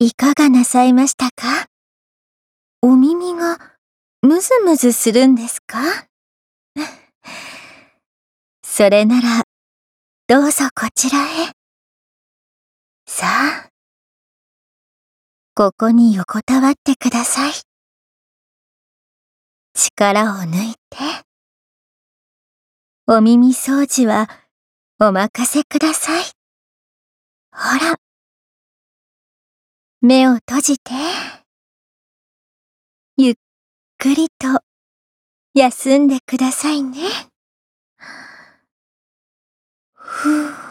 いかがなさいましたか？お耳がムズムズするんですか？それなら、どうぞこちらへ。さあ、ここに横たわってください。力を抜いて。お耳掃除はお任せください。ほら、目を閉じて。ゆっくりと休んでくださいね。ふう。